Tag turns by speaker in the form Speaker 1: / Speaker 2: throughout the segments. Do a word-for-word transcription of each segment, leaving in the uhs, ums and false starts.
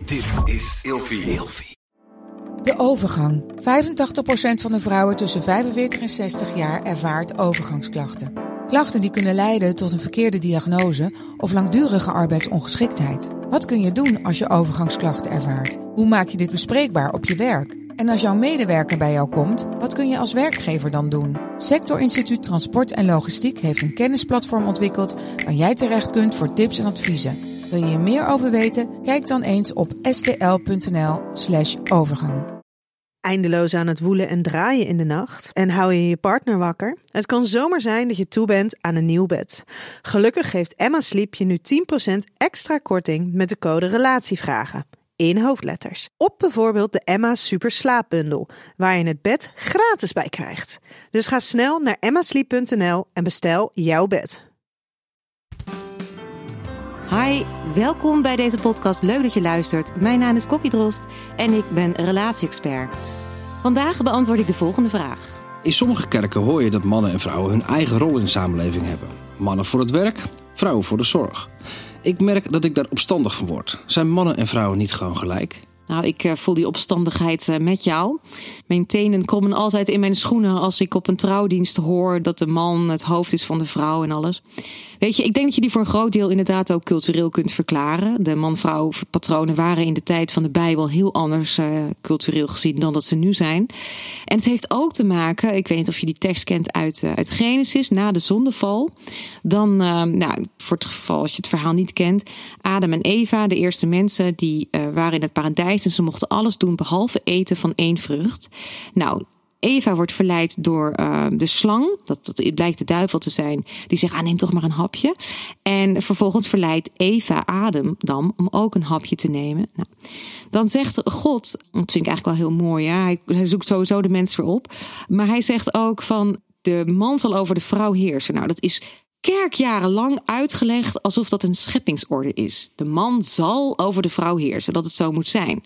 Speaker 1: Dit is Ilfie.
Speaker 2: De overgang. vijfentachtig procent van de vrouwen tussen vijfenveertig en zestig jaar ervaart overgangsklachten. Klachten die kunnen leiden tot een verkeerde diagnose of langdurige arbeidsongeschiktheid. Wat kun je doen als je overgangsklachten ervaart? Hoe maak je dit bespreekbaar op je werk? En als jouw medewerker bij jou komt, wat kun je als werkgever dan doen? Sector Instituut Transport en Logistiek heeft een kennisplatform ontwikkeld waar jij terecht kunt voor tips en adviezen. Wil je hier meer over weten? Kijk dan eens op stl.nl slash overgang.
Speaker 3: Eindeloos aan het woelen en draaien in de nacht en hou je je partner wakker? Het kan zomaar zijn dat je toe bent aan een nieuw bed. Gelukkig geeft Emma Sleep je nu tien procent extra korting met de code RELATIEVRAGEN. In hoofdletters. Op bijvoorbeeld de Emma Super Slaapbundel, waar je het bed gratis bij krijgt. Dus ga snel naar emma sleep punt n l en bestel jouw bed.
Speaker 4: Hi, welkom bij deze podcast. Leuk dat je luistert. Mijn naam is Kokkie Drost en ik ben relatie-expert. Vandaag beantwoord ik de volgende vraag.
Speaker 5: In sommige kerken hoor je dat mannen en vrouwen hun eigen rol in de samenleving hebben. Mannen voor het werk, vrouwen voor de zorg. Ik merk dat ik daar opstandig van word. Zijn mannen en vrouwen niet gewoon gelijk?
Speaker 4: Nou, ik uh, voel die opstandigheid uh, met jou. Mijn tenen krommen altijd in mijn schoenen als ik op een trouwdienst hoor dat de man het hoofd is van de vrouw en alles. Weet je, ik denk dat je die voor een groot deel inderdaad ook cultureel kunt verklaren. De man-vrouw patronen waren in de tijd van de Bijbel heel anders uh, cultureel gezien dan dat ze nu zijn. En het heeft ook te maken, ik weet niet of je die tekst kent uit, uh, uit Genesis, na de zondeval. Dan, uh, nou, voor het geval als je het verhaal niet kent, Adam en Eva, de eerste mensen, die uh, waren in het paradijs en ze mochten alles doen behalve eten van één vrucht. Nou, Eva wordt verleid door uh, de slang. Dat, dat blijkt de duivel te zijn. Die zegt, ah, neem toch maar een hapje. En vervolgens verleidt Eva Adam dan om ook een hapje te nemen. Nou, dan zegt God, dat vind ik eigenlijk wel heel mooi. Ja? Hij, hij zoekt sowieso de mens weer op. Maar hij zegt ook van, de man zal over de vrouw heersen. Nou, dat is kerkjarenlang uitgelegd alsof dat een scheppingsorde is. De man zal over de vrouw heersen, dat het zo moet zijn.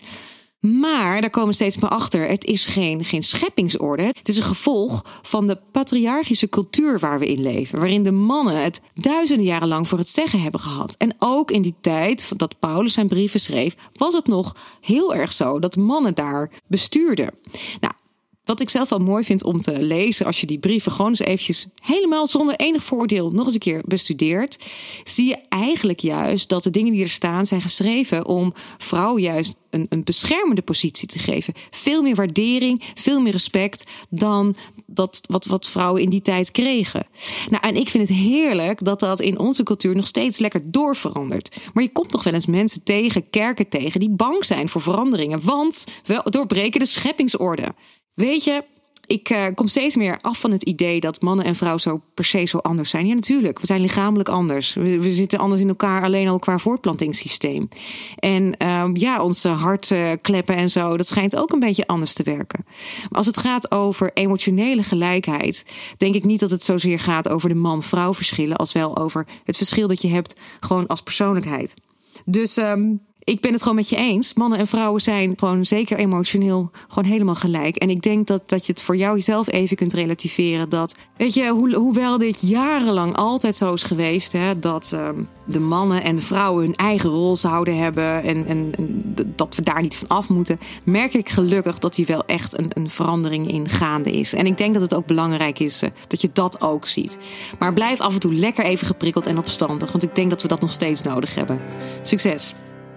Speaker 4: Maar daar komen we steeds meer achter. Het is geen, geen scheppingsorde. Het is een gevolg van de patriarchische cultuur waar we in leven. Waarin de mannen het duizenden jaren lang voor het zeggen hebben gehad. En ook in die tijd dat Paulus zijn brieven schreef, was het nog heel erg zo dat mannen daar bestuurden. Nou, wat ik zelf wel mooi vind om te lezen, als je die brieven gewoon eens eventjes helemaal zonder enig voordeel nog eens een keer bestudeert, zie je eigenlijk juist dat de dingen die er staan zijn geschreven om vrouwen juist een, een beschermende positie te geven. Veel meer waardering, veel meer respect dan dat wat, wat vrouwen in die tijd kregen. Nou, en ik vind het heerlijk dat dat in onze cultuur nog steeds lekker doorverandert. Maar je komt nog wel eens mensen tegen, kerken tegen, die bang zijn voor veranderingen, want we doorbreken de scheppingsorde. Weet je, ik uh, kom steeds meer af van het idee dat mannen en vrouwen zo per se zo anders zijn. Ja, natuurlijk. We zijn lichamelijk anders. We, we zitten anders in elkaar alleen al qua voortplantingssysteem. En uh, ja, onze hartkleppen en zo, dat schijnt ook een beetje anders te werken. Maar als het gaat over emotionele gelijkheid, denk ik niet dat het zozeer gaat over de man-vrouw verschillen, als wel over het verschil dat je hebt gewoon als persoonlijkheid. Dus Um, Ik ben het gewoon met je eens. Mannen en vrouwen zijn gewoon zeker emotioneel gewoon helemaal gelijk. En ik denk dat, dat je het voor jou zelf even kunt relativeren. Dat, weet je, ho- hoewel dit jarenlang altijd zo is geweest, hè, dat um, de mannen en de vrouwen hun eigen rol zouden hebben en, en, en dat we daar niet van af moeten, merk ik gelukkig dat hier wel echt een, een verandering in gaande is. En ik denk dat het ook belangrijk is uh, dat je dat ook ziet. Maar blijf af en toe lekker even geprikkeld en opstandig, want ik denk dat we dat nog steeds nodig hebben. Succes!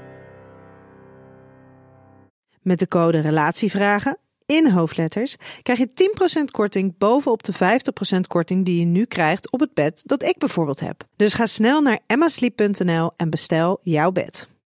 Speaker 3: Met de code RELATIEVRAGEN, in hoofdletters, krijg je tien procent korting bovenop de vijftig procent korting die je nu krijgt op het bed dat ik bijvoorbeeld heb. Dus ga snel naar emma sleep punt n l en bestel jouw bed.